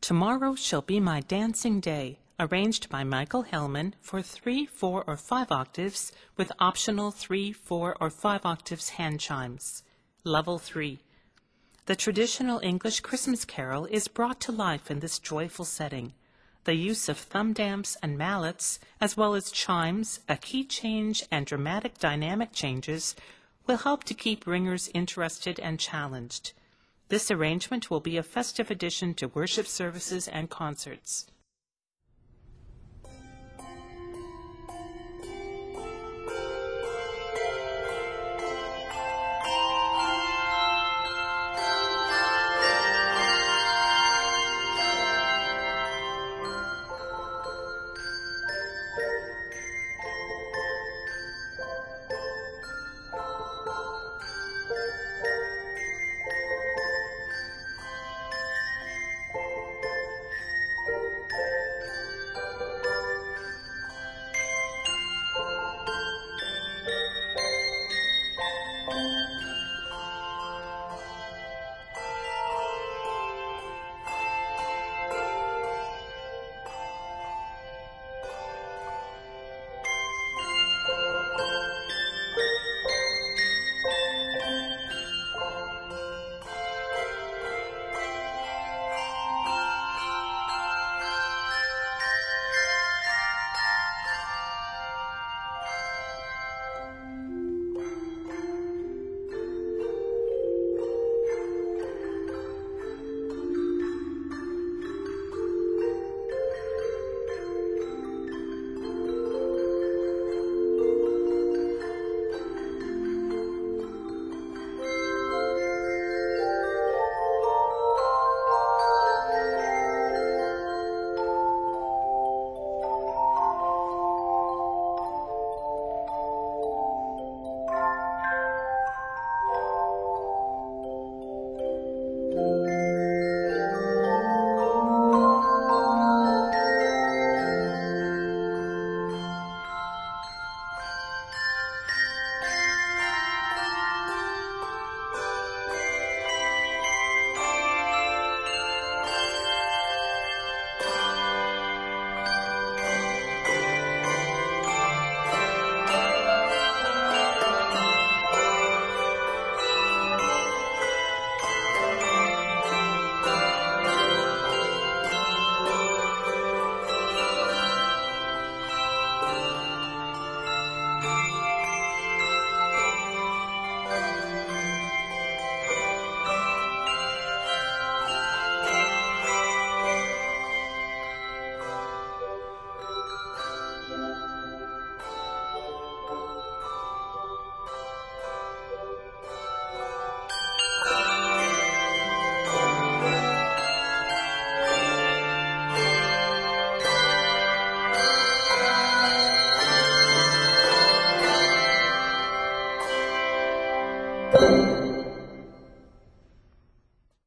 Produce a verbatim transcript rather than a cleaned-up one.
Tomorrow Shall Be My Dancing Day, arranged by Michael Hellman for three, four, or five octaves with optional three, four, or five octaves hand chimes. Level three. The traditional English Christmas carol is brought to life in this joyful setting. The use of thumb damps and mallets, as well as chimes, a key change, and dramatic dynamic changes will help to keep ringers interested and challenged. This arrangement will be a festive addition to worship services and concerts.